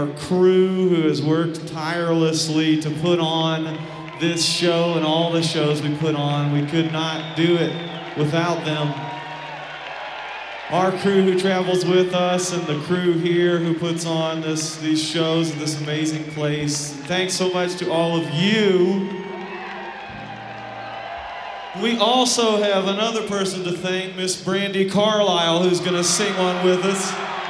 Our crew who has worked tirelessly to put on this show and all the shows we put on. We could not do it without them. Our crew who travels with us and the crew here who puts on these shows at this amazing place. Thanks so much to all of you. We also have another person to thank, Miss Brandi Carlile, who's going to sing one with us.